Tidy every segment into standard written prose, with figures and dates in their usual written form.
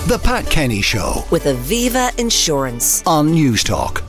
The Pat Kenny Show with Aviva Insurance on News Talk.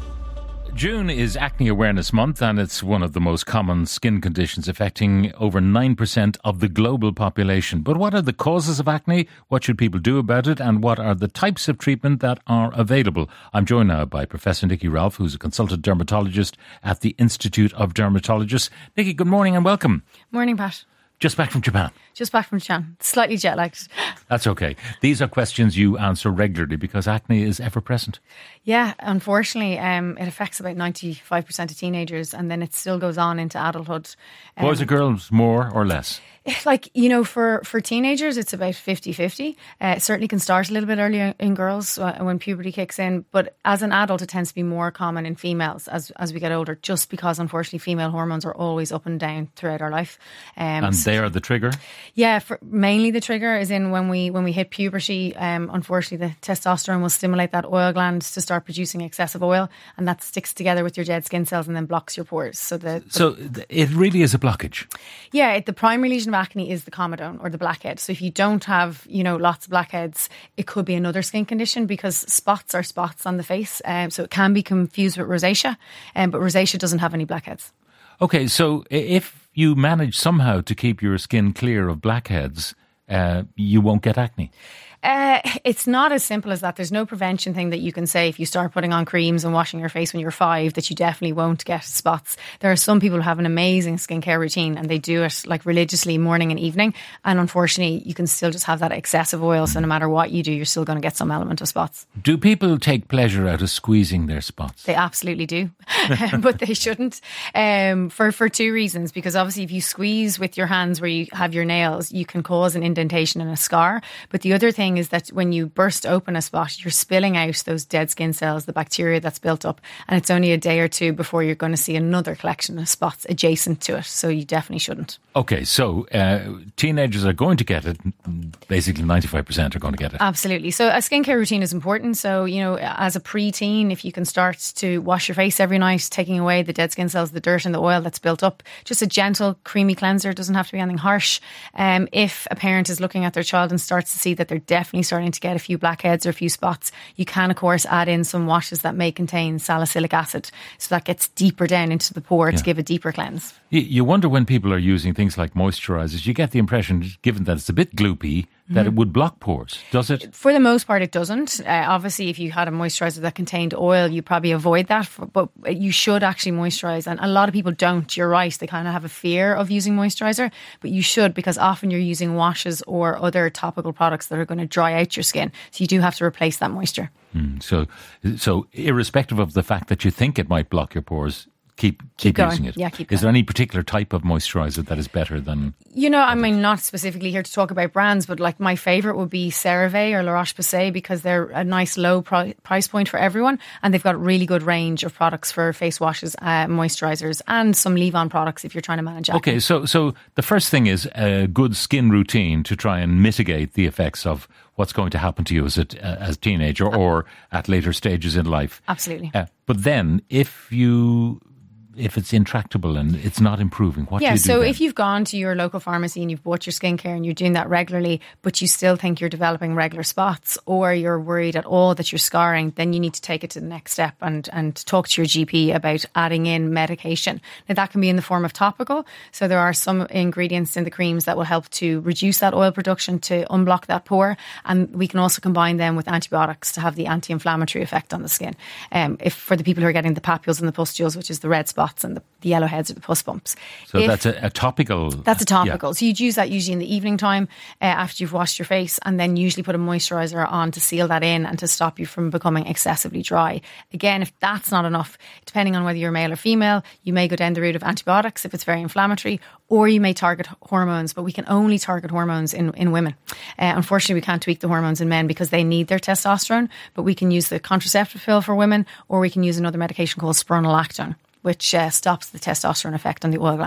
June is Acne Awareness Month, and it's one of the most common skin conditions affecting over 9% of the global population. But what are the causes of acne? What should people do about it? And what are the types of treatment that are available? I'm joined now by Professor Nikki Ralph, who's a consultant dermatologist at the Institute of Dermatologists. Nikki, good morning and welcome. Morning, Pat. Just back from Japan. Just back from Japan. Slightly jet lagged. That's okay. These are questions you answer regularly because acne is ever present. Yeah, unfortunately, it affects about 95% of teenagers, and then it still goes on into adulthood. Boys or girls, more or less? Like, you know, for teenagers, it's about 50-50. It certainly can start a little bit earlier in girls when puberty kicks in. But as an adult, it tends to be more common in females as we get older, just because, unfortunately, female hormones are always up and down throughout our life. And they are the trigger? Yeah, mainly the trigger is in when we hit puberty. Unfortunately, the testosterone will stimulate that oil gland to start producing excessive oil, and that sticks together with your dead skin cells and then blocks your pores. So it really is a blockage? Yeah, the primary lesion of acne is the comedone or the blackhead. So if you don't have, lots of blackheads, it could be another skin condition because spots are spots on the face. So it can be confused with rosacea, but rosacea doesn't have any blackheads. Okay, so if you manage somehow to keep your skin clear of blackheads, you won't get acne. It's not as simple as that. There's no prevention thing that you can say if you start putting on creams and washing your face when you're 5 that you definitely won't get spots. There are some people who have an amazing skincare routine and they do it like religiously morning and evening, and unfortunately you can still just have that excessive oil, so no matter what you do, you're still going to get some element of spots. Do people take pleasure out of squeezing their spots? They absolutely do, but they shouldn't, for 2 reasons. Because obviously if you squeeze with your hands where you have your nails, you can cause an indentation and a scar. But the other thing is that when you burst open a spot, you're spilling out those dead skin cells, the bacteria that's built up, and it's only a day or 2 before you're going to see another collection of spots adjacent to it. So you definitely shouldn't. Okay, so teenagers are going to get it. Basically 95% are going to get it. Absolutely. So a skincare routine is important. So, as a preteen, if you can start to wash your face every night, taking away the dead skin cells, the dirt and the oil that's built up, just a gentle, creamy cleanser, doesn't have to be anything harsh. If a parent is looking at their child and starts to see that they're definitely starting to get a few blackheads or a few spots, you can of course add in some washes that may contain salicylic acid, so that gets deeper down into the pore to give a deeper cleanse. You wonder when people are using things like moisturisers, you get the impression, given that it's a bit gloopy, that it would block pores. Does it? For the most part, it doesn't. Obviously, if you had a moisturiser that contained oil, you probably avoid that. But you should actually moisturise. And a lot of people don't. You're right. They kind of have a fear of using moisturiser. But you should, because often you're using washes or other topical products that are going to dry out your skin. So you do have to replace that moisture. So irrespective of the fact that you think it might block your pores, keep using it. Yeah, keep going. Is there any particular type of moisturiser that is better than... I mean, not specifically here to talk about brands, but like my favourite would be CeraVe or La Roche-Posay, because they're a nice low price point for everyone, and they've got a really good range of products for face washes, moisturisers, and some leave-on products if you're trying to manage acne. Okay, so the first thing is a good skin routine to try and mitigate the effects of what's going to happen to you as a teenager or at later stages in life. Absolutely. But then if it's intractable and it's not improving, what do you do so then? if you've gone to your local pharmacy and you've bought your skincare and you're doing that regularly, but you still think you're developing regular spots, or you're worried at all that you're scarring, then you need to take it to the next step and talk to your GP about adding in medication. Now that can be in the form of topical. So there are some ingredients in the creams that will help to reduce that oil production, to unblock that pore. And we can also combine them with antibiotics to have the anti-inflammatory effect on the skin. If for the people who are getting the papules and the pustules, which is the red spots and the yellow heads or the pus bumps. So that's a topical. That's a topical. Yeah. So you'd use that usually in the evening time after you've washed your face, and then usually put a moisturiser on to seal that in and to stop you from becoming excessively dry. Again, if that's not enough, depending on whether you're male or female, you may go down the route of antibiotics if it's very inflammatory, or you may target hormones, but we can only target hormones in women. Unfortunately, we can't tweak the hormones in men because they need their testosterone, but we can use the contraceptive pill for women, or we can use another medication called spironolactone, which stops the testosterone effect on the oil gland.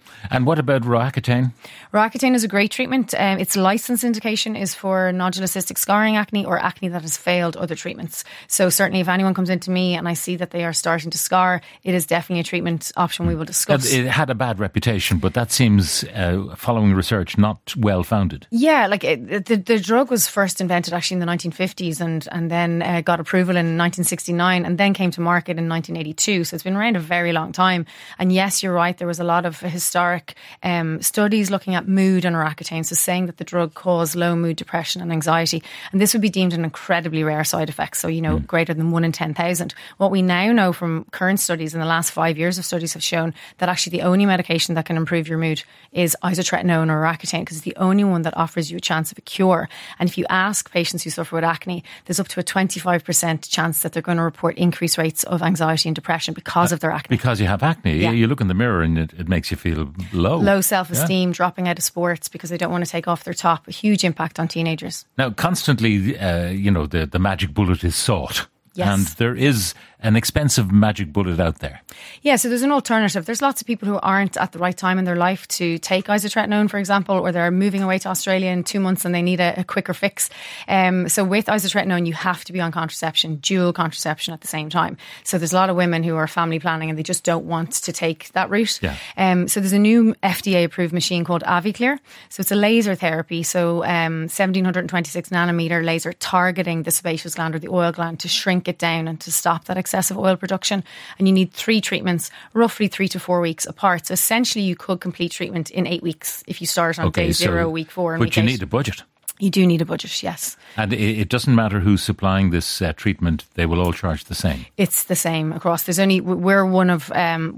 And what about Roaccutane? Roaccutane is a great treatment. Its licensed indication is for nodular cystic scarring acne or acne that has failed other treatments. So certainly if anyone comes into me and I see that they are starting to scar, it is definitely a treatment option we will discuss. It had a bad reputation, but that seems, following research, not well founded. Yeah, like the drug was first invented actually in the 1950s and then got approval in 1969 and then came to market in 1982. So it's been around a very long time. And yes, you're right, there was a lot of historic studies looking at mood and Roaccutane, so saying that the drug caused low mood, depression and anxiety. And this would be deemed an incredibly rare side effect, so greater than 1 in 10,000. What we now know from current studies in the last 5 years of studies have shown that actually the only medication that can improve your mood is isotretinoin or Roaccutane, because it's the only one that offers you a chance of a cure. And if you ask patients who suffer with acne, there's up to a 25% chance that they're going to report increased rates of anxiety and depression because of their acne. Because you have acne. Yeah. You look in the mirror and it makes you feel low. Low self-esteem, dropping out of sports because they don't want to take off their top. A huge impact on teenagers. Now, constantly, the magic bullet is sought. Yes. And there is an expensive magic bullet out there. Yeah, so there's an alternative. There's lots of people who aren't at the right time in their life to take isotretinoin, for example, or they're moving away to Australia in 2 months and they need a quicker fix. So with isotretinoin, you have to be on contraception, dual contraception at the same time. So there's a lot of women who are family planning and they just don't want to take that route. Yeah. So there's a new FDA-approved machine called AviClear. So it's a laser therapy. So 1726 nanometer laser targeting the sebaceous gland or the oil gland to shrink it down and to stop that excessive oil production. And you need 3 treatments, roughly 3 to 4 weeks apart. So essentially you could complete treatment in 8 weeks if you start on day 0, week 4 and week 8. But you need a budget. You do need a budget, yes. And it doesn't matter who's supplying this treatment, they will all charge the same. It's the same across. We're one of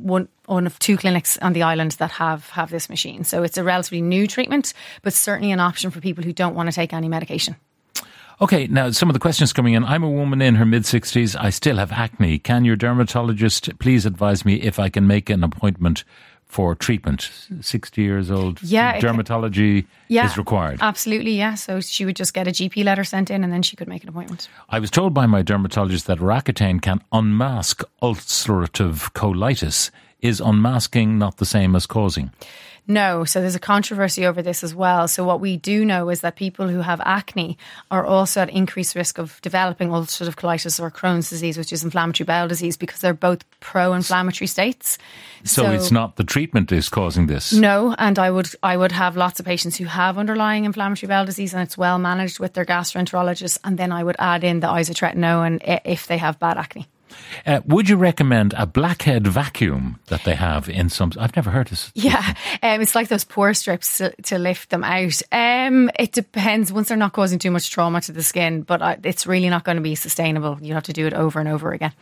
2 clinics on the island that have this machine. So it's a relatively new treatment, but certainly an option for people who don't want to take any medication. Okay, now some of the questions coming in. I'm a woman in her mid-60s. I still have acne. Can your dermatologist please advise me if I can make an appointment for treatment? 60 years old. Yeah. Dermatology is required. Absolutely, yeah. So she would just get a GP letter sent in and then she could make an appointment. I was told by my dermatologist that Roaccutane can unmask ulcerative colitis. Is unmasking not the same as causing? No, so there's a controversy over this as well. So what we do know is that people who have acne are also at increased risk of developing ulcerative colitis or Crohn's disease, which is inflammatory bowel disease, because they're both pro-inflammatory states. So it's not the treatment is causing this? No, and I would have lots of patients who have underlying inflammatory bowel disease and it's well managed with their gastroenterologist, and then I would add in the isotretinoin if they have bad acne. Would you recommend a blackhead vacuum that they have in some... I've never heard this. Yeah, it's like those pore strips to lift them out. It depends. Once they're not causing too much trauma to the skin, but it's really not going to be sustainable. You have to do it over and over again.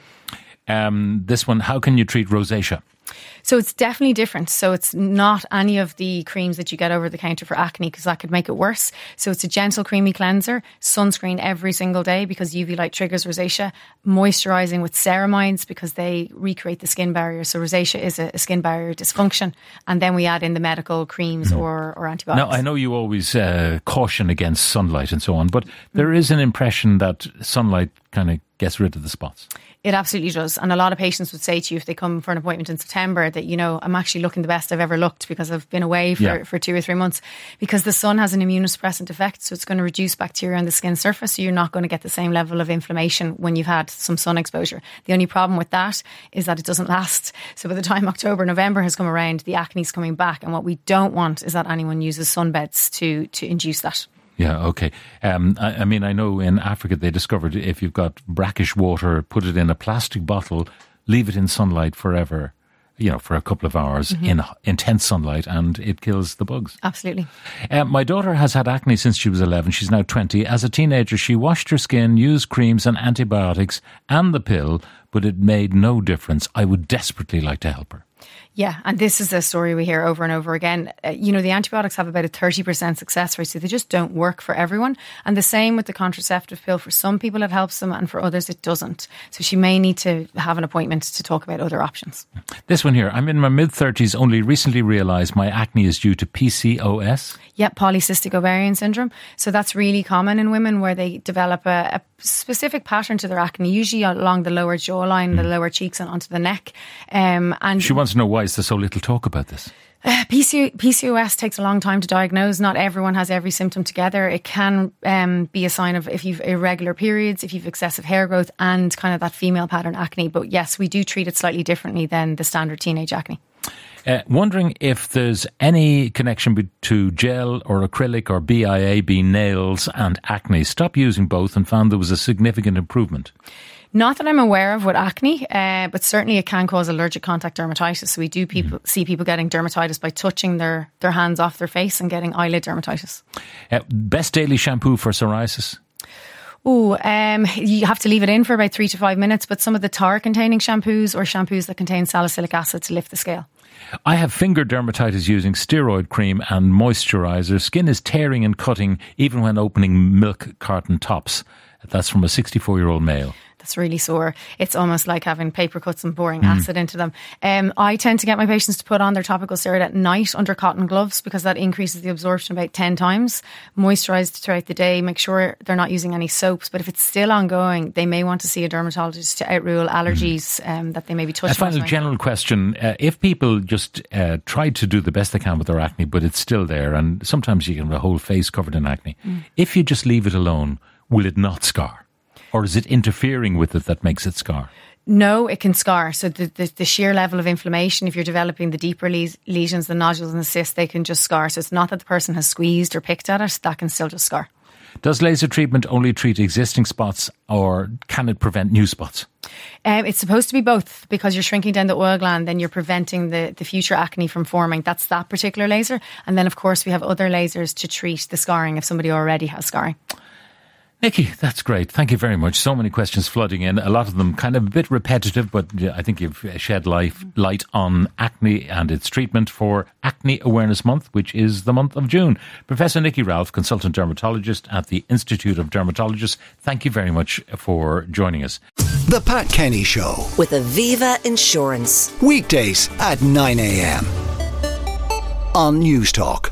This one, how can you treat rosacea? So it's definitely different. So it's not any of the creams that you get over the counter for acne, because that could make it worse. So it's a gentle, creamy cleanser, sunscreen every single day because UV light triggers rosacea, moisturising with ceramides because they recreate the skin barrier. So rosacea is a skin barrier dysfunction. And then we add in the medical creams or antibiotics. Now, I know you always caution against sunlight and so on, but there is an impression that sunlight kind of gets rid of the spots. It absolutely does. And a lot of patients would say to you if they come for an appointment in September that, I'm actually looking the best I've ever looked because I've been away for 2 or 3 months, because the sun has an immunosuppressant effect. So it's going to reduce bacteria on the skin surface. So you're not going to get the same level of inflammation when you've had some sun exposure. The only problem with that is that it doesn't last. So by the time October, November has come around, the acne's coming back. And what we don't want is that anyone uses sunbeds to induce that. Yeah, okay. I mean, I know in Africa they discovered if you've got brackish water, put it in a plastic bottle, leave it in sunlight forever, for a couple of hours in intense sunlight, and it kills the bugs. Absolutely. My daughter has had acne since she was 11. She's now 20. As a teenager, she washed her skin, used creams and antibiotics and the pill, but it made no difference. I would desperately like to help her. Yeah, and this is a story we hear over and over again. The antibiotics have about a 30% success rate, so they just don't work for everyone. And the same with the contraceptive pill. For some people it helps them and for others it doesn't. So she may need to have an appointment to talk about other options. This one here, I'm in my mid-30s, only recently realised my acne is due to PCOS. Yeah, polycystic ovarian syndrome. So that's really common in women where they develop a specific pattern to their acne, usually along the lower jawline, the lower cheeks and onto the neck. And she wants to know why is there so little talk about this? PCOS takes a long time to diagnose. Not everyone has every symptom together. It can be a sign of if you've irregular periods, if you've excessive hair growth and kind of that female pattern acne. But yes, we do treat it slightly differently than the standard teenage acne. Wondering if there's any connection to gel or acrylic or BIAB nails and acne. Stopped using both and found there was a significant improvement. Not that I'm aware of with acne, but certainly it can cause allergic contact dermatitis. So we do see people getting dermatitis by touching their hands off their face and getting eyelid dermatitis. Best daily shampoo for psoriasis? You have to leave it in for about 3 to 5 minutes, but some of the tar-containing shampoos or shampoos that contain salicylic acid to lift the scale. I have finger dermatitis using steroid cream and moisturiser. Skin is tearing and cutting even when opening milk carton tops. That's from a 64-year-old male. That's really sore. It's almost like having paper cuts and pouring acid into them. I tend to get my patients to put on their topical steroid at night under cotton gloves because that increases the absorption about 10 times. Moisturised throughout the day. Make sure they're not using any soaps. But if it's still ongoing, they may want to see a dermatologist to outrule allergies that they may be touching. A final general question. If people just try to do the best they can with their acne, but it's still there, and sometimes you can have a whole face covered in acne. If you just leave it alone, will it not scar? Or is it interfering with it that makes it scar? No, it can scar. So the sheer level of inflammation, if you're developing the deeper lesions, the nodules and the cysts, they can just scar. So it's not that the person has squeezed or picked at it, that can still just scar. Does laser treatment only treat existing spots or can it prevent new spots? It's supposed to be both because you're shrinking down the oil gland, then you're preventing the future acne from forming. That's that particular laser. And then, of course, we have other lasers to treat the scarring if somebody already has scarring. Nikki, that's great. Thank you very much. So many questions flooding in. A lot of them kind of a bit repetitive, but I think you've shed light on acne and its treatment for Acne Awareness Month, which is the month of June. Professor Nikki Ralph, consultant dermatologist at the Institute of Dermatologists, thank you very much for joining us. The Pat Kenny Show. With Aviva Insurance. Weekdays at 9 a.m. on News Talk.